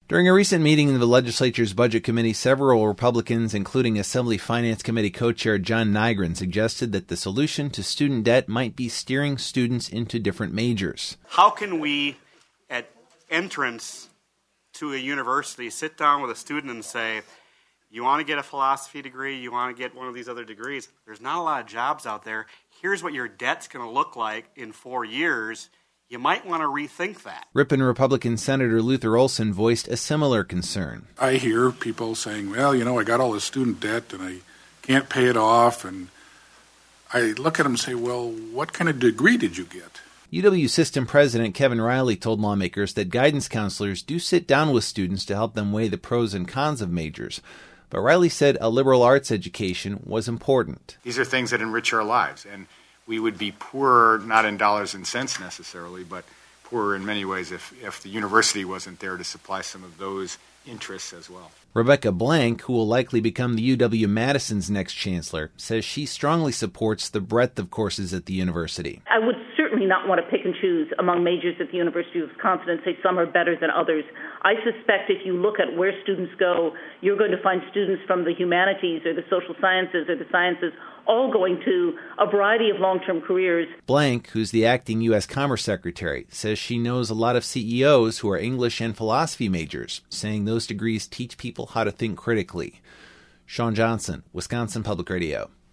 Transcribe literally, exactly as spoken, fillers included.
During a recent meeting of the legislature's Budget Committee, several Republicans, including Assembly Finance Committee co-chair John Nygren, suggested that the solution to student debt might be steering students into different majors. How can we, at entrance to a university, sit down with a student and say, you want to get a philosophy degree, you want to get one of these other degrees, there's not a lot of jobs out there. Here's what your debt's going to look like in four years. You might want to rethink that. Ripon Republican Senator Luther Olson voiced a similar concern. I hear people saying, well, you know, I got all this student debt and I can't pay it off. And I look at them and say, well, what kind of degree did you get? U W System President Kevin Riley told lawmakers that guidance counselors do sit down with students to help them weigh the pros and cons of majors. But Riley said a liberal arts education was important. These are things that enrich our lives, and we would be poorer, not in dollars and cents necessarily, but poorer in many ways if, if the university wasn't there to supply some of those interests as well. Rebecca Blank, who will likely become the U W-Madison's next chancellor, says she strongly supports the breadth of courses at the university. I would certainly not want to pick and choose among majors at the University of Wisconsin and say some are better than others. I suspect if you look at where students go, you're going to find students from the humanities or the social sciences or the sciences all going to a variety of long-term careers. Blank, who's the acting U S Commerce Secretary, says she knows a lot of C E Os who are English and philosophy majors, saying those degrees teach people how to think critically. Sean Johnson, Wisconsin Public Radio.